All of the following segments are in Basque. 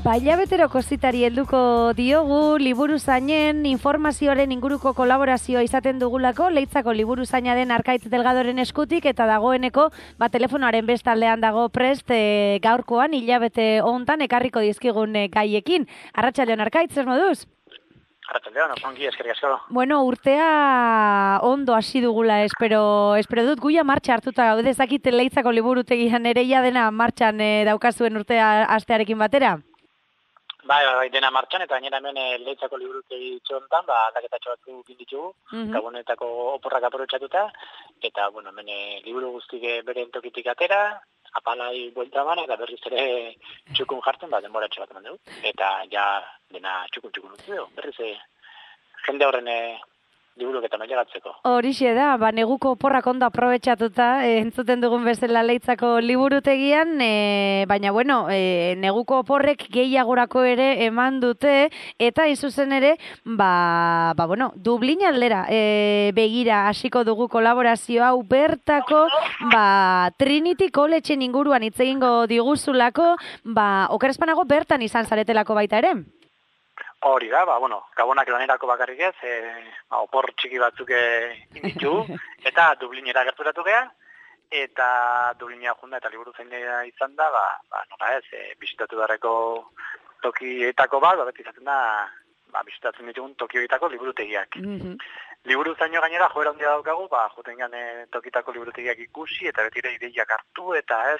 Hilabetero kositari helduko diogu, liburuzainen informazioaren inguruko kolaborazioa izaten dugulako, Leitzako liburuzaina den Arkaitz Delgadoren eskutik, eta dagoeneko, telefonoaren bestaldean dago prest, gaurkoan, hilabete hontan, ekarriko dizkigun gaiekin. Arratsaldeon Arkaitz, zer moduz? Arratsaldeon, ongi eskerrik asko. Bueno, urtea ondo hasi dugula, espero dut guia martxa hartuta gaude, ez dakit Leitzako liburutegian ere ja dena martxan daukazuen urtea astearekin batera? Bai, dena martxan, eta gainera hemen Leitzako liburutegi txontan, aldaketatxo batzuk egin ditugu, Gabonetako oporrak aprobetxatuta, eta, hemen liburu guztik beren tokitik atera, apalai buelta eman, eta berriz ere txukun jartzen, denboratxo bat eman dugu. Eta ja dena txukun utzi dugu, berriz jende horren liburuk eta mailegatzeko. Horixe da, neguko oporrak ondo aprobetxatuta, entzuten dugun bezala Leitzako liburutegian, baina neguko oporrek gehiagorako ere eman dute, eta izuzen ere, Dublin aldera begira hasiko dugu kolaborazio hau bertako, Trinity College inguruan hitz egingo diguzulako, okerrezpanago bertan izan zaretelako baita ere? Hori da, Gabonak lanerako bakarrik ez, opor txiki batzuk inditu, eta Dublinera gerturatu geha, eta Dublinera junda eta liburu zainea izan da, nola ez, bisitatu beharreko tokietako beti izaten da, bisitatzen ditugun tokioetako liburutegiak. Liburu zaino gainera joera handia daukagu, joten gane tokitako liburutegiak ikusi, eta beti ere ideiak hartu, eta ez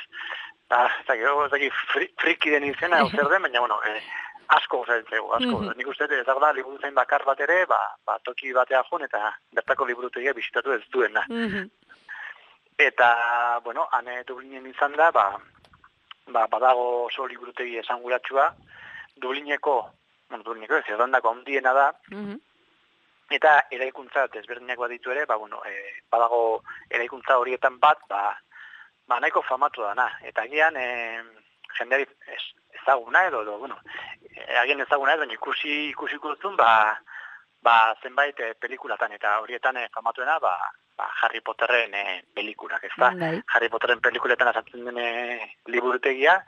friki den izena, zer den, baina, asko gozatzen asko. Nik uste ez da liburu zain bakar bat ere, toki batea joan eta bertako liburutegia bisitatu ez duena. Eta, hane Dublinen izan da, badago oso liburutegi esanguratsua, Dublineko ez Irlandako handiena da, eta eraikuntza desberdinak baditu ere, badago eraikuntza horietan bat, nahiko famatu dana. Eta agian, jendeari ezaguna edo, agian ezaguna edo, ikusiko duzun, zenbait pelikulatan, eta horietan famatuena, Harry Potterren pelikulak, ez da? Harry Potterren pelikuletan azaltzen den liburutegia,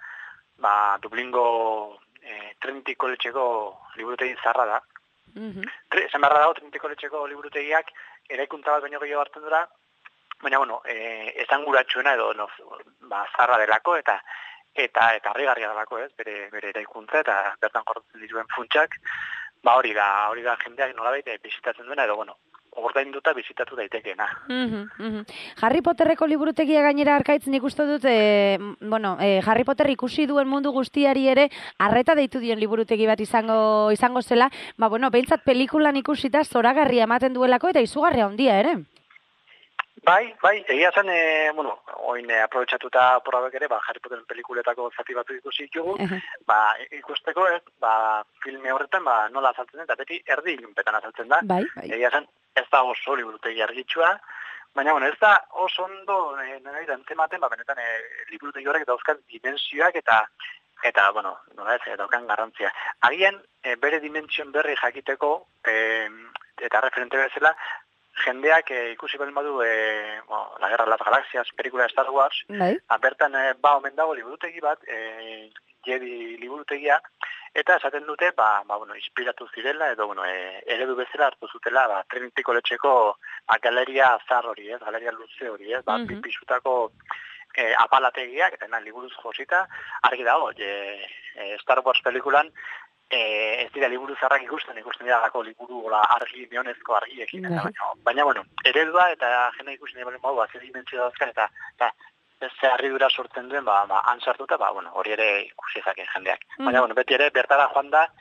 Dublingo Trinity Collegeko liburutegi zarra da. Esan beharra dago, Trinity Collegeko liburutegiak eraikuntza bat baino gehiago hartzen dira, baina, esanguratsuena edo, zarra delako, eta harrigarria delako, ez, bere eraikuntza, eta bertan jorratzen dituen funtsak, hori da jendeak nolabait bisitatzen duena, edo, ordainduta bisitatu daitekeena. Harry Potterreko liburutegia gainera Arkaitz, nik uste dut, Harry Potter ikusi duen mundu guztiari ere arreta deitu dion liburutegi bat izango zela, behintzat pelikulan ikusita zoragarria ematen duelako eta izugarria handia ere. Bai, egia zen, oin aprobetxatuta oporrabek ere, Harry Potteren pelikuletako zati batu ikusi ditugu, ikusteko, filme horretan, nola azaltzen den, eta beti erdi ilunpetan azaltzen da. Egia zen, ez da oso liburutegi argitsua, baina, ez da oso ondo, nahi da entzematen, benetan liburutegi horrek dauzkan dimensioak eta nola ez, daukan garrantzia. Agian, bere dimension berri jakiteko, eta referente bezala, jendeak ikusi baldin badu La Guerra de las Galaxias, pelikula de Star Wars, bertan omen dago liburutegi bat, Jedi liburutegia, eta esaten dute, inspiratu zirela, edo, eredu bezala hartu zutela, Trinity Collegeko galeria zar hori, galeria luze hori, pisutako apalategiak, eta liburuz josita, argi dago, Star Wars pelikulan, ez dira liburu zarrak ikusten dira dako liburu argi, neonezko argiekin. Baina, eredua eta jende ikusten dira, zer dimentsio dauzkan, eta ez harridura sortzen duen, han sartuta, hori ere ikusi ezake jendeak. Baina, beti ere, bertara joan da,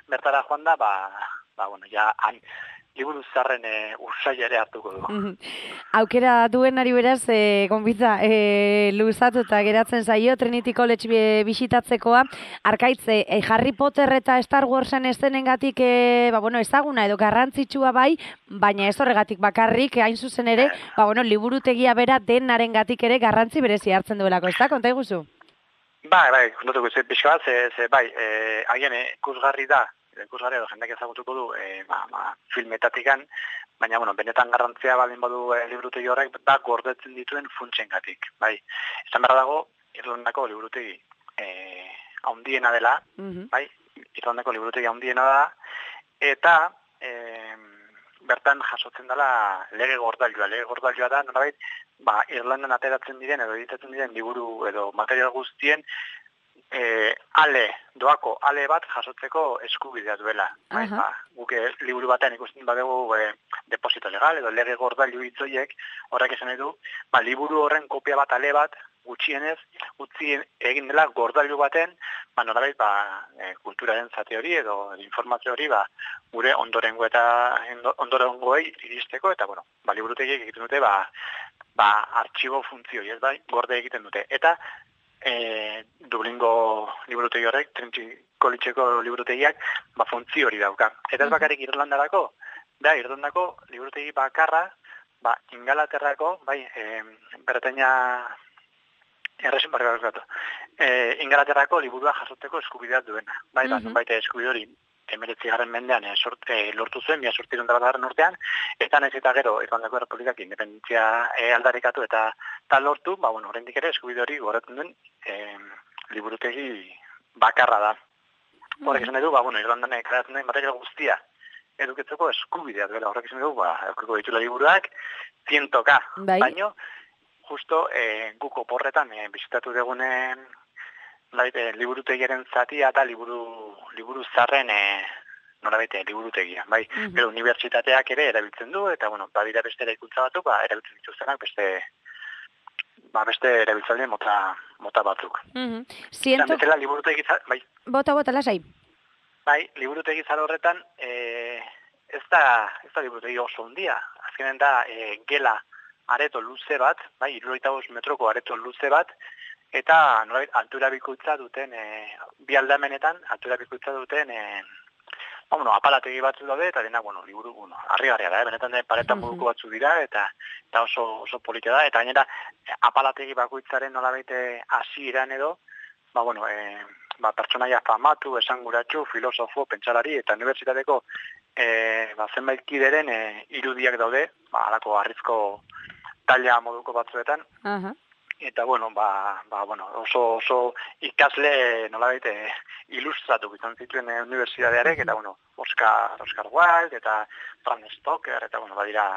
ja, han liburu zarren ursaila ere hartuko du. Aukera duenari beraz, gonbitza, luzatuta geratzen zaio, Trinity College bisitatzekoa, Arkaitz, Harry Potter eta Star Warsen eszenengatik ezaguna edo garrantzitsua bai, baina ez horregatik bakarrik, hain zuzen ere, liburutegia bera denarengatik ere garrantzi berezi hartzen duelako, ez da, konta iguzu? Bai, kontatuko, pixka bat, agian ikusgarri da, ikusgarri edo jendeak ezagutuko du filmetatikan, baina, benetan garrantzia baldin badu liburutegi horrek, gordetzen dituen funtsengatik. Bai, izan behar dago, Irlandako liburutegi handiena dela, bai, Irlandako liburutegi handiena da, eta bertan jasotzen dela lege gordailua. Lege gordailua da, nolabait, Irlandan ateratzen diren edo editatzen diren liburu edo material guztien doako ale bat jasotzeko eskubidea duela. Bai, guk liburu batean ikusten badugu deposito legal edo lege gordailu hitzoiek, horrek esan nahi du, liburu horren kopia bat ale bat gutxienez utzi egin dela gordailu baten, nolabait kulturaren zati hori edo informazio hori gure ondorengoei iristeko eta liburutegiek egiten dute artxibo funtzio, ez bai, gorde egiten dute. Eta Dublingo liburutegi horrek, Trinity Collegeko liburutegiak, funtzio hori dauka. Eta ez bakarrik Irlandako, Irlandako liburutegi bakarra, Ingalaterrako, Bretaña Ingalaterrako liburua jasotzeko eskubidea duena. Baita eskubide hori 19. mendean lortu zuen, 1801 urtean, eta nahiz eta gero Irlandako Errepublikak independentzia aldarrikatu eta lortu, oraindik ere eskubide hori goratzen duen liburutegi bakarra da. Horrek esan edu, Irlandan karatzen den material guztia edukitzeko eskubidea duela. Horrek esan edu, edukiko ditula liburuak 100K, baino, justo guk oporretan bizitatu dugunen liburutegiaren zatia eta liburu zarren liburutegia. Gero unibertsitateak ere erabiltzen du, eta badira beste eraikuntza batzuk, erabiltzen dituztenak beste erabiltzaile mota batzuk. Betela liburutegi Bota, lasai. Liburutegi zar horretan ez da liburutegi oso handia. Azkenen da gela areto luze bat, 75 metroko areto luze bat, eta altura bikoitza duten, bi aldamenetan altura bikoitza duten apalategi batzu daude, eta dena, liburu, harrigarria da, benetan paretan moduko batzu dira, eta oso polita da, eta gainera apalategi bakoitzaren nolabait hasieran edo, pertsonaia famatu, esanguratsu, filosofo, pentsalari, eta unibertsitateko zenbait kideren irudiak daude, halako harrizko taila moduko batzuetan, eta oso ikasle nolabait ilustratu izan zituen unibertsitatearek, eta Oscar Wilde eta Bram Stoker, eta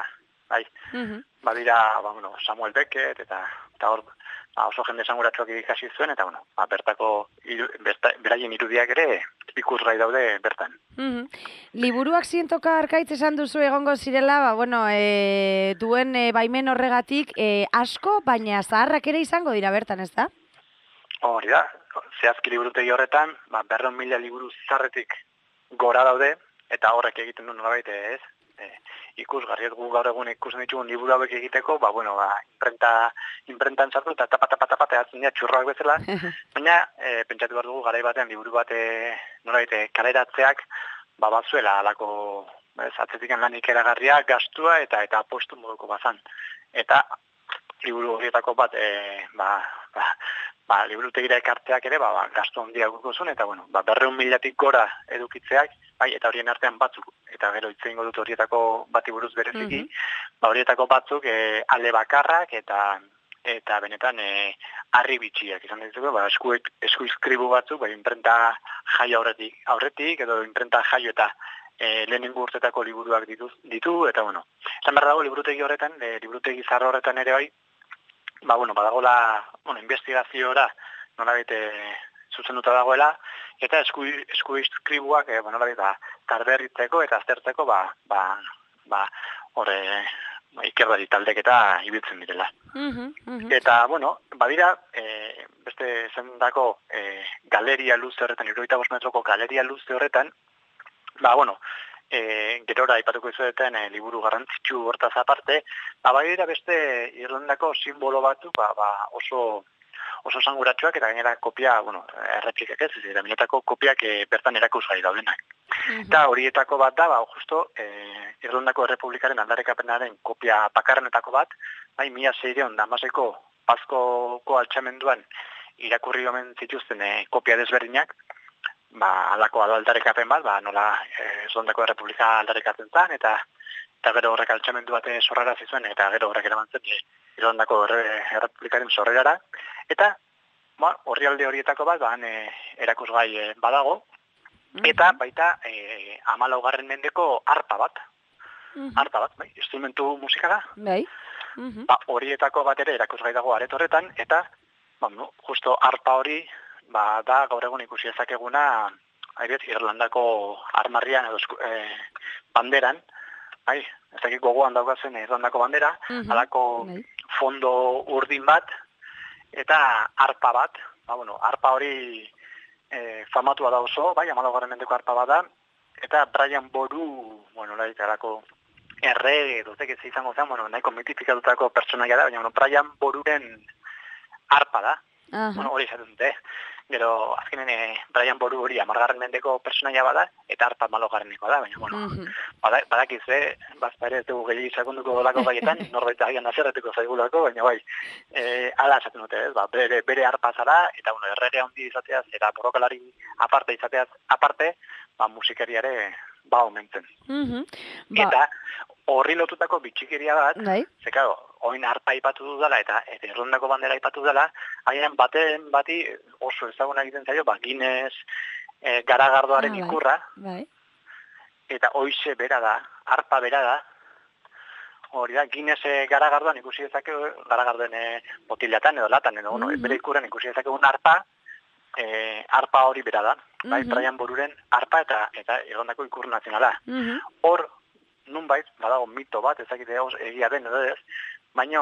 badira Samuel Beckett, eta hor oso jende esanguratsuak ikasi zuen, eta bertako beraien irudiak ere ikusgai daude bertan. Liburuak 100K arkaitz esan duzu egongo zirela, duen baimen horregatik asko, baina zaharrak ere izango dira bertan, ez da? Hori da, zehazki liburutegi horretan, 200.000 liburu zarretik gora daude, eta horrek egiten du nolabait ez, ikusgarri gu gaur egun ikusten ditugun liburu hauek egiteko, imprentan sartu eta tapa ehatzen dira txurroak bezala, baina pentsatu behar dugu garai batean liburu bat nolabait kaleratzeak batzuela alako atzetikan lanik eragarria, gastua eta apostu moduko bazan. Eta liburu horietako bat liburutegira ekartzeak ere gastu handia guko zuen, eta 200.000tik gora edukitzeak, eta horien artean batzuk, eta gero hitz egingo dut horietako bati buruz bereziki, horietako batzuk ale bakarrak eta benetan harri bitxiak izan ditugu, eskuizkribu batzuk, imprenta jaio aurretik, edo imprenta jaio eta lehenengo urtetako liburuak ditu, eta esan behar dago liburutegi horretan, liburutegi zar horretan ere badagoela, investigaziora nolabait zuzenduta dagoela, eta eskuizkribuak nolabait tarberritzeko eta aztertzeko ikerlari taldek eta ibiltzen direla. Eta, badira, beste zendako galeria luze horretan, 75 metroko galeria luze horretan, gerora aipatuko izueten liburu garrantzitsu hortaz aparte, badira beste Irlandako simbolo batzuk oso esanguratsuak, eta gainera kopia, erreplikak ez, eta benetako kopiak bertan erakusgai daudenak. Eta horietako bat da, justo Irlandako Errepublikaren aldarrikapenaren kopia bakarrenetako bat, 1616ko Pazkoko altxamenduan irakurri omen zituzten kopia desberdinak, alako aldarrikapen bat, nola Irlandako Errepublika aldarrikatzen zen, eta gero horrek altxamendu bat sorrara zizuen, eta gero horrek eraman zen Irlandako Errepublikaren sorrerara, eta orrialde horietako bat, erakusgai badago, eta baita 14. mendeko arpa bat. Arpa bat, bai, instrumentu musikala. Bai. Horietako bat ere erakusgai dago aret horretan, eta justo arpa hori da gaur egun ikusi ezakeguna Irlandako armarrian edo banderan, bai, ez dakit gogoan daukazen Irlandako bandera, halako fondo urdin bat, eta arpa bat, arpa hori famatua da oso, bai, 14. mendeko arpa bat da, eta Brian Boru, halako erre, duzek ez izango zen, nahiko mitifikatutako pertsonaia da, baina Brian Boruren arpa da, hori izaten dute. Gero, azkenen, Brian Boru hori 10. mendeko pertsonaia bada, eta arpa 14. da, baina, badakizue, bazpa ere ez dugu gehiagik sakonduko dolako gaietan, norbait agian azerretuko zaigulako, baina bai, ala esaten dute, bere arpa zara, eta errege handi izateaz, eta borrokalari aparte izateaz, aparte, musikeriare omentzen. Eta horri lotutako bitxikeria bat, zekaro, oin arpa ipatu dudala eta Irlandako bandera ipatu dudala, haien baten bati oso ezaguna egiten zaio, Guinness garagardoaren ikurra, eta hoize bera da, arpa bera da, hori da, Guinness garagardoan ikusi dezakegu, garagardoen botilatan edo latan edo, bere ikurren ikusi dezakegu arpa, arpa hori bera da, bai, Brian Boruren arpa eta Irlandako ikur nazionala. Hor, nunbait, badago mito bat, ezakite egia den edo ez, baina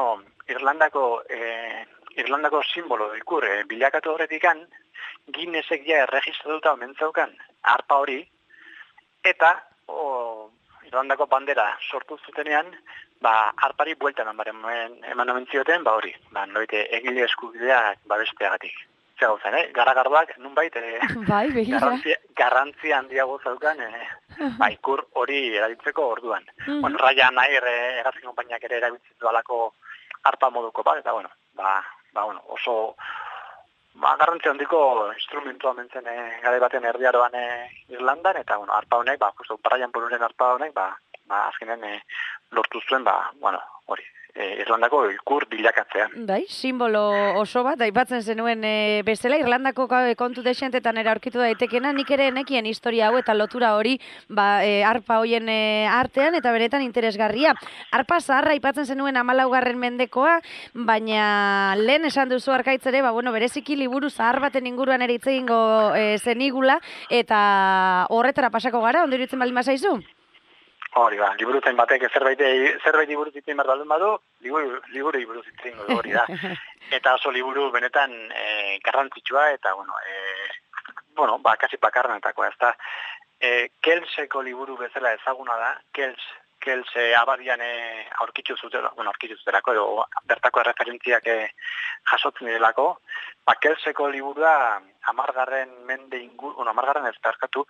Irlandako simbolo ikur bilakatu horretikan, Guinnessek ja erregistratuta omentzaukan arpa hori, eta Irlandako bandera sortu zutenean, arpari bueltan eman omentzioten, hori, noite egile eskubideak babesteagatik. Zer gauzen, garagardoak, nunbait, garrantzia handiago zaukan, ikur hori erabiltzeko orduan. Ryan Air egazkin konpainiak ere erabiltzen dualako arpa moduko bat, eta oso garrantzia handiko instrumentua mentzen gare baten erdiaroan Irlandan, eta arpa honek, justo Brian Boruren arpa honek, azkenen lortu zuen, hori, Irlandako ikur bilakatzea. Bai, simbolo oso bat, aipatzen zenuen bezala, Irlandako kontu desentetan aurkitu daitekena, nik ere nekien historia hau eta lotura hori arpa hoien artean eta beretan interesgarria. Arpa zaharra aipatzen zenuen 14. mendekoa, baina lehen esan duzu Arkaitz ere, bereziki liburu zahar baten inguruan ere hitz egingo zenigula, eta horretara pasako gara, ondo iruditzen baldin bazaizu? Hori liburuzain batek zerbait liburu zitzen behar baldin badu, liburu zitzen hori da. Eta oso liburu benetan garrantzitsua eta, kasi bakarrenetakoa, ez da. Kelseko liburu bezala ezaguna da, Kels abadian aurkitzu zutelako, edo bertako referentziak jasotzen direlako. Kelseko liburua 10. mende inguru, 10. ez berkatu,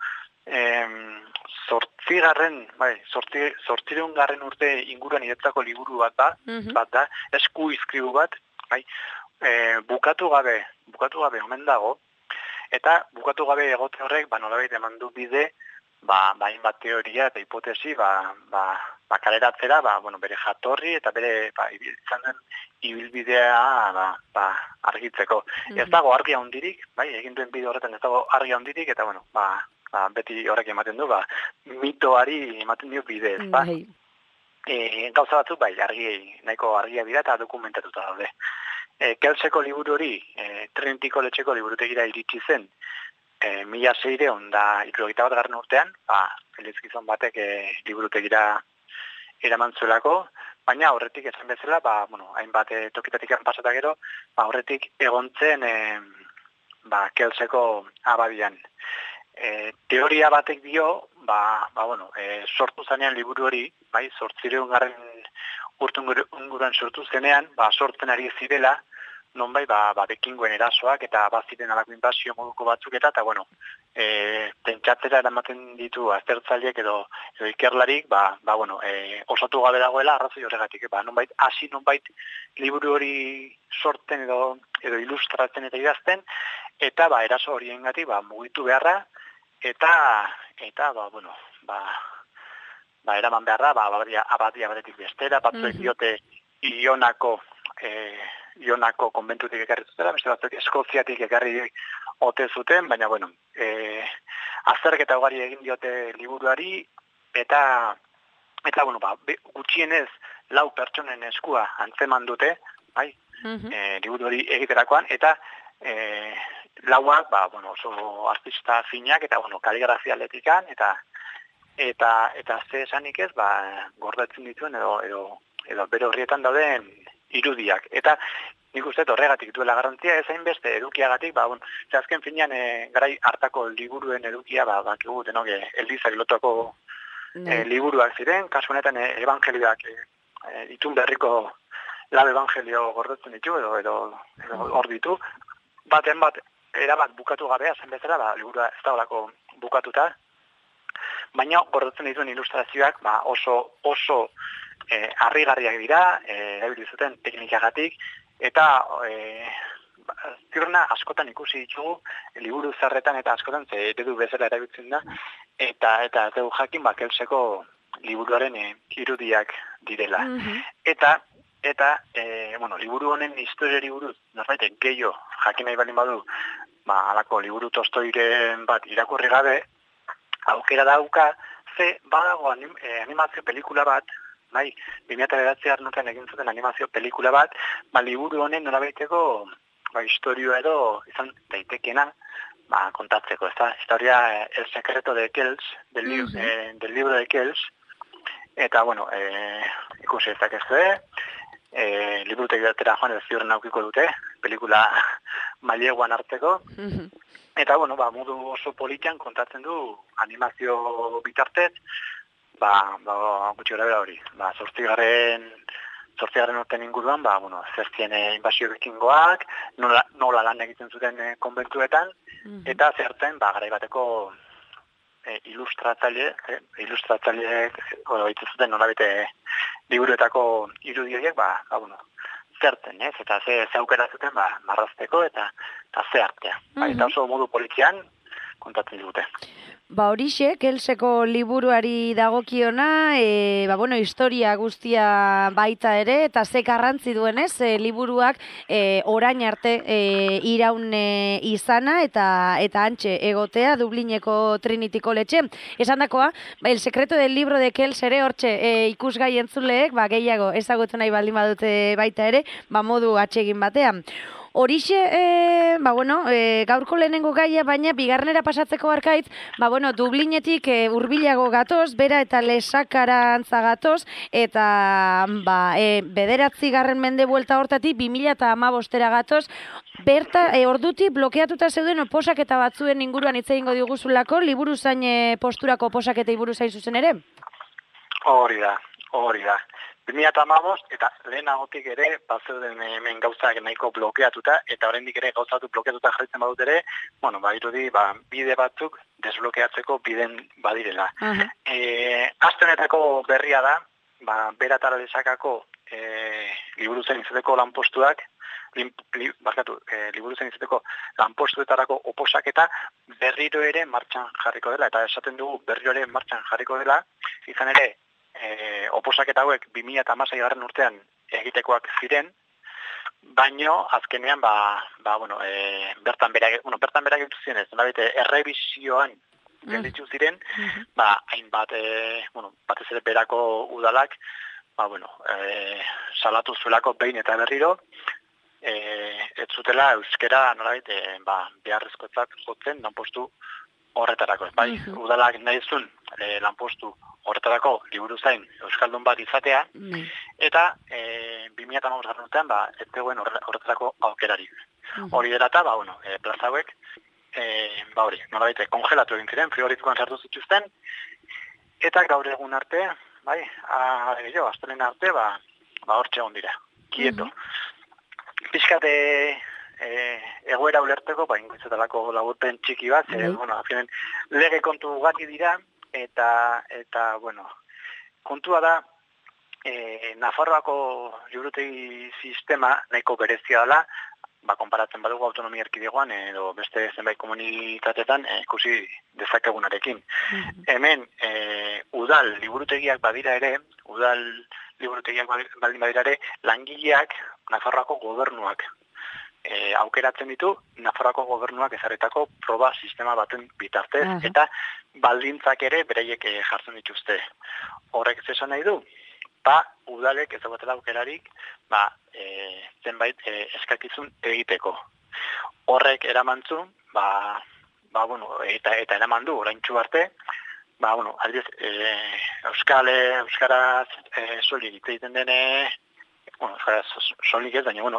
8. urte inguruan iretzako liburu bat da, esku izkribu bat, bukatu gabe omen dago, eta bukatu gabe egote horrek, nolabait eman du bide, hainbat teoria eta hipotesi, kaleratzera, bere jatorri eta bere izan den ibilbidea argitzeko. Ez dago argia hundirik, egin duen bide horretan ez dago argia hundirik, eta beti horrek ematen du, mitoari ematen dio bide, ez ba? Gauza batzuk, nahiko argia dira eta dokumentatuta daude. Kelseko liburu hori, Trinity Collegeko liburutegira iritsi zen, 1671 urtean, Felix Gizon batek liburutegira eraman zuelako, baina horretik esan bezala, hainbat tokitatik pasata gero, horretik egontzen Kelseko abadian. Teoria batek dio, sortu zanean liburu hori, 800. urtunguruan sortu zenean, sortzen ari zirela, nonbai, bekingoen erasoak eta baziren alako inbasio moduko batzuk eta pentsatzera eramaten ditu aztertzaileek edo ikerlarik, osatu gabe dagoela arrazoi horregatik. Hasi nonbait liburu hori sortzen edo ilustratzen eta idazten, eta eraso horiengatik mugitu beharra, eta eraman beharra, abadia batetik bestera, batzuek diote Ionako Ionako konbentutik ekarri zutela, beste batzuk Eskoziatik ekarri ote zuten, baina, bueno, azterketa ugari egin diote liburuari, eta bueno, gutxienez 4 pertsonen eskua antzeman dute, bai, liburu hori egiterakoan, eta 4 bueno, oso artista finak, eta, bueno, kaligrafia atletikan, eta ze esanik ez, gordetzen dituen, edo bere horrietan dauden irudiak. Eta nik uste horregatik duela garrantzia, ezain beste edukiagatik, azken finean garai hartako liburuen edukia, bakigu denok Eldizak lotako liburuak ziren, kasu honetan evangelioak itun berriko Lab Evangelio gordetzen ditu, edo hor ditu, erabat bukatu gabea zen bezala, liburua ez dagoelako bukatuta, baina gordetzen dituen ilustrazioak oso harrigarriak dira, erabili zuten teknikagatik, eta zirna askotan ikusi ditugu, liburu zarretan eta askotan eredu bezala erabiltzen da, eta ez dugu jakin Kelseko liburuaren irudiak direla. Eta liburu honen historiari buruz, norbaitek gehiago jakin nahi balin badu, halako liburu Tostoiren bat irakurri gabe, aukera dauka, badago animazio pelikula bat, 2009 urtean egin zuten animazio pelikula bat, liburu honen norabaiteko historia edo izan daitekeena kontatzeko, ezta? Historia El secreto de Kells, del libro de Kells, eta, bueno, ikusi ez dakezue, liburutegi batera joan edo ziurren aukiko dute, pelikula maileguan hartzeko, eta, bueno, modu oso politian kontatzen du animazio bitartez, gutxi gara bera hori, 8. urtean inguruan, zertzien inbasio bikingoak, nola lan egiten zuten konbentuetan, eta zertzen, garai bateko ilustratzaileek, zuten nolabete liburuetako irudioiek, zertzen, ez? Eta ze aukera zuten, marrazteko eta ze artea. Eta oso modu politian kontatzen dute. Horixe, Kelseko liburuari dagokiona, historia guztia baita ere, eta ze garrantzi duenez, liburuak orain arte iraun izana, eta antxe egotea Dublineko Trinity College. Esan dakoa, El secreto del libro de Kells ere, hortxe ikusgai entzuleek, gehiago ezagutu nahi baldin badute baita ere, modu atsegin batean. Horixe, gaurko lehenengo gaia, baina bigarrenera pasatzeko arkaitz, Dublinetik hurbilago gatoz, bera eta Lesakarantza gatoz, eta 9. mende buelta hortatik 2015 gatoz, berta ordutik blokeatuta zeuden oposaketa batzuen inguruan hitz egingo diguzulako, liburu zain posturako oposaketa iburu zain zuzen ere? Hori da. 2015 eta lehenagotik ere, bazeuden hemen gauzak nahiko blokeatuta, eta oraindik ere gauzatu blokeatuta jarritzen badut ere, irudi, bide batzuk desblokeatzeko biden badirela. Aste honetako berria da, bera eta Lesakako liburu zain izeteko lanpostuak, liburu zain izeteko lanpostuetarako oposaketa berriro ere martxan jarriko dela, eta esaten dugu berriro ere martxan jarriko dela, izan ere, oposaketa hauek 2016 urtean egitekoak ziren, baino azkenean bertan berak egitu ziren ez, errebisioan gelditu ziren, hainbat batez ere berako udalak salatu zuelako behin eta berriro, ez zutela euskera beharrezkotzat jotzen lanpostu horretarako. Udalak nahi zuen lanpostu horretarako liburu zain euskaldun bat izatea, eta 2015 urtean ez zegoen horretarako aukerarik. Hori dela eta, plaza hauek, kongelatu egin ziren, frigoritikoan sartu zituzten, eta gaur egun arte, astelehen arte, hortxe egon dira, kieto. Pixkate egoera ulerteko, ingoitzetalako laburpen txiki bat, lege kontu gati dira, eta kontua da, Nafarroako liburutegi sistema nahiko berezia dela, konparatzen badugu autonomia erkidegoan edo beste zenbait komunitatetan ikusi dezakegunarekin. Hemen, udal liburutegiak badira ere, langileak Nafarroako gobernuak aukeratzen ditu, Nafarroako gobernuak ezarritako proba sistema baten bitartez, eta baldintzak ere bereiek jartzen dituzte. Horrek zesan nahi du, udalek ez dagoetela aukerarik, zenbait eskakizun egiteko. Horrek eramantzun, eta eraman du, oraintsu arte, aldiz, euskaraz solik hitz egiten dene, euskaraz solik ez, baina,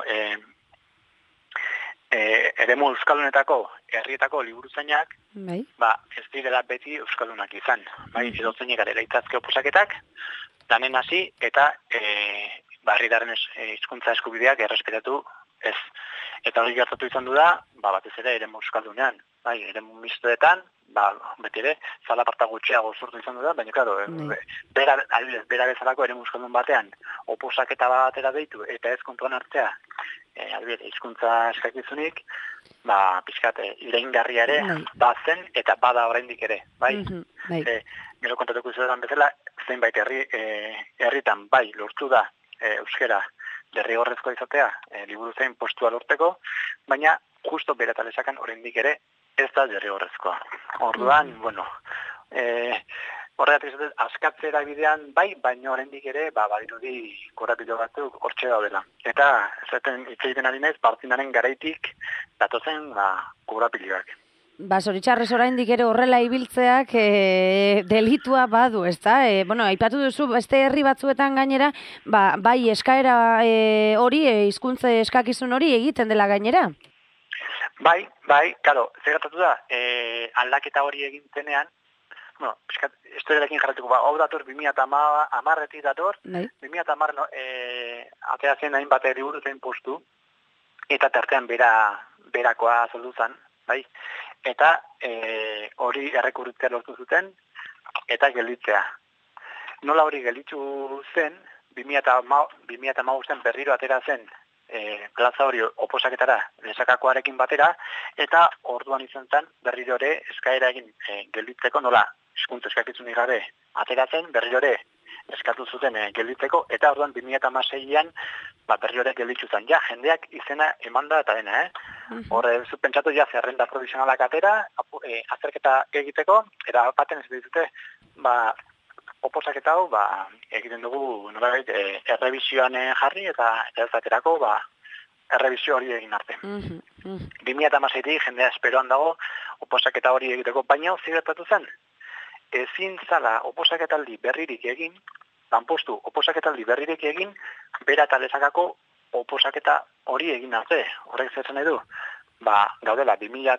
eremu euskalunetako, herrietako liburuzainak, ez direla beti euskalunak izan. Edozeinek arela itzazke oposaketak, lanen hasi, eta herritarren hizkuntza eskubideak errespetatu ez. Eta hori gertatu izan du da, batez ere eremu euskaldunean, eremu mistoetan, beti ere, zalaparta gutxiago sortu izan du da, baina, klaro, bera bezalako eremu euskaldun batean, oposaketa batera deitu, eta ez kontuan hartzea, hizkuntza eskakizunik, pixkat, iraingarria ere, bazen, eta bada oraindik ere, gero kontatuko izaten bezala, zenbait herritan, lortu da, euskera, derrigorrezkoa izatea, liburuzain postua lorteko, baina, justo bera talesakan oraindik ere, ez da derrigorrezkoa. Orduan, horregatik izatez, askatzera bidean baina oraindik ere, badirudi korapilo batzuk hortxe daudela. Eta, zaten hitz egiten ari naiz, partzinaren garaitik datozen korapiloak. Zoritxarrez oraindik ere horrela ibiltzeak delitua badu, ezta? Aipatu duzu beste herri batzuetan gainera, bai eskaera hori, hizkuntza eskakizun hori egiten dela gainera? Bai, karo, gertatu da, aldaketa hori egintzenean, historiarekin jarretuko, hau dator 2010-etik dator, 2010 atea zen hainbat liburuzain postu, eta tartean berakoa azaldu zen, eta hori errekurritzea lortu zuten, eta gelditzea. Nola hori gelditu zen, 2015 berriro atera zen, plaza hori oposaketara lesakakoarekin batera, eta orduan izan zen berriro ere eskaera egin gelditzeko, nola hizkuntza eskakizunik gabe ateratzen, berriro ere eskatu zuten gelditzeko, eta orduan 2016an berriro ere gelditu zen. Jendeak izena emanda eta dena, Horre, pentsatu zerrenda provisionalak atera, azterketa egiteko, eta baten ez ditute, oposaketa hau, egiten dugu nolabait errebisioan jarri eta ez aterako, errebisio hori egin arte. 2016tik jendea esperoan dago oposaketa hori egiteko, baina zigertatu zen, ezin zala oposaketaldi berririk egin, lanpostu oposaketaldi berririk egin, bera eta lesakako oposaketa hori egin arte. Horrek zer nahi du? Gaudela,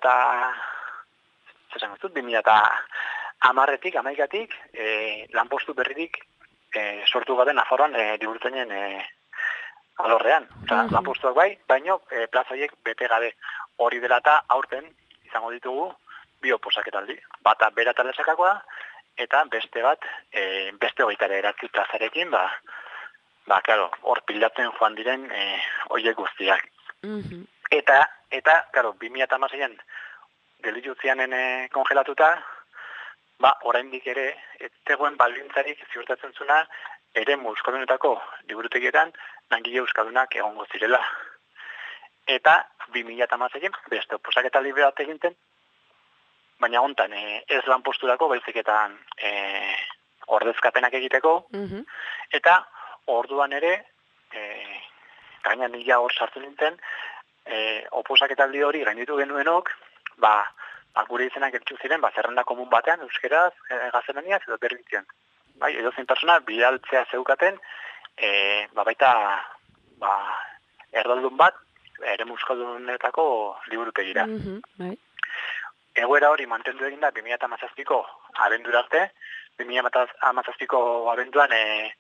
2010-tik, 11-tik, lanpostu berririk sortu gabe Nafarroan liburuzainen alorrean. Lanpostuak baino plazoiek bete gabe. Hori dela eta aurten izango ditugu bi oposaketaldi. Bata bera eta lesakakoa, eta beste bat, beste hogeitare eratzi plazarekin, klaro, hor pilatzen joan diren horiek guztiak. Eta, klaro, 2016an gelitutzianen kongelatuta, oraindik ere, ez zegoen baldintzarik ziurtatzen zuna, eremu euskaldunetako liburutegietan langile euskaldunak egongo zirela. Eta 2016an beste oposaketaldi bat eginten, baina hontan ez lanposturako, baizik-etan ordezkapenak egiteko, eta orduan ere, gaina nila hor sartu nintzen, oposaketaldi hori gainditu genuenok, gure izenak gelditu ziren, zerrenda komun batean, euskeraz, gaztelaniaz, edo berrintzian. Edozein persona, bidaltzea zeukaten, baita erdaldun bat, eremu euskaldunetako liburutegira. Egoera hori mantendu egin da 2017ko abendura arte, 2017ko abenduan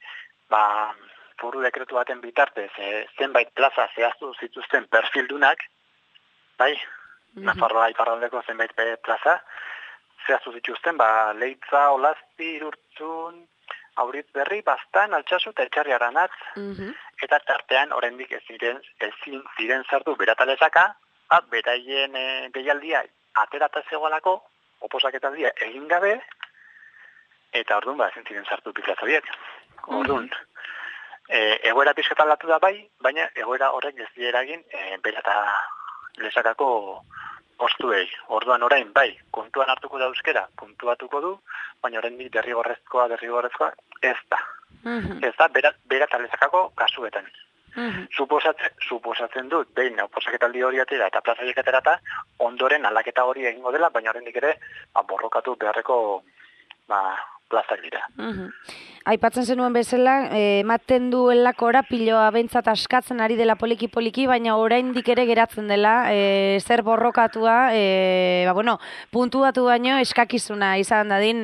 foru dekretu baten bitartez zenbait plaza zehaztu zituzten perfildunak, Nafarroa iparraldeko zenbait plaza, zehaztu zituzten, Leitza, Olazpi, Irurtzun, Auritz Berri, Baztan, Altsasu eta Etxarri Aranatz, eta tartean oraindik ezin ziren sartu beratalezaka, beraien deialdia aterata zegoelako, oposaketaldia egin gabe, eta orduan ezin ziren sartu bi plaza horiek. Orduan, egoera pixkata aldatu da bai, baina egoera horrek ez dira egin bera eta Lesakako postuei. Orduan orain bai, kontuan hartuko da euskera, puntuatuko du, baina oraindik derrigorrezkoa ez da. Ez da, bera eta Lesakako kasuetan. Suposatzen dut, behin oposaketaldi hori atera eta plazaiek aterata, ondoren aldaketa hori egingo dela, baina oraindik ere borrokatu beharreko plazak dira. Aipatzen zenuen bezala, ematen duelakora piloa behintzat askatzen ari dela poliki-poliki, baina oraindik ere geratzen dela, zer borrokatua, puntuatu baino eskakizuna izan dadin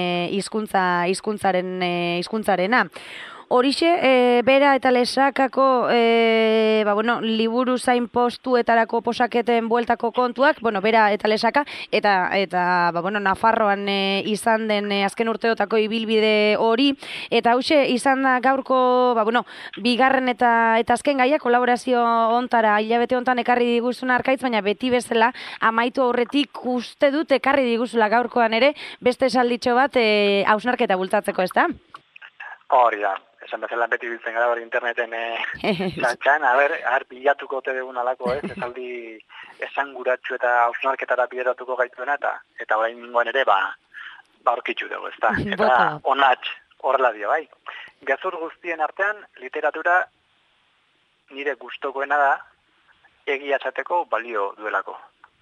hizkuntzarena. Horixe, bera eta Lesakako liburu zain postuetarako posaketen bueltako kontuak, bera eta Lesaka, eta Nafarroan izan den azken urteotako ibilbide hori, eta hauxe izan da gaurko, bigarren eta azken gaia, kolaborazio ontara, hilabete hontan ekarri diguzun Arkaitz, baina beti bezala, amaitu aurretik uste dut ekarri diguzula gaurkoan ere, beste esalditxo bat hausnarketa bultatzeko, ez da? Hori da. Esan bezala beti biltzen gara hori interneten txantxan, bilatuko ote dugun alako ez, esaldi esanguratsu eta hausnarketara bideratuko gaituena, eta orain ningoen ere, aurkitzu dugu, ez da. Eta onatx, horrela dio, bai. Gezur guztien artean, literatura nire gustokoena da, egia esateko balio duelako.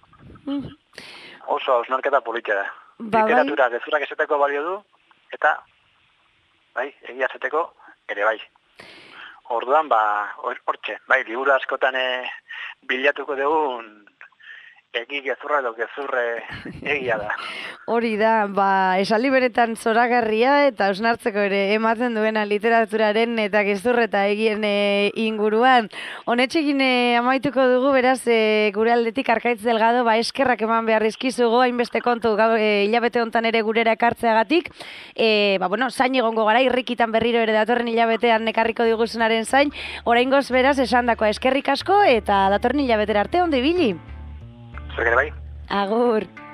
Oso hausnarketa politia da. Literatura gezurak esateko balio du, eta egia esateko ere bai. Orduan, hortxe, liburu askotan bilatuko dugun egi gezurra edo gezurre egia da. Hori da, esaldi beretan zoragarria eta hausnartzeko ere ematen duena literaturaren eta gezurre eta egien inguruan. Honetxekin amaituko dugu, beraz, gure aldetik Arkaitz Delgado, eskerrak eman behar dizkizugu, hainbeste kontu hilabete hontan ere gurera ekartzeagatik. Zain egongo gara, irrikitan berriro ere datorren hilabetean ekarriko diguzunaren zain. Oraingoz beraz, esandakoa eskerrik asko eta datorren hilabetera arte ondo ibili. Zuek ere bai. Agur.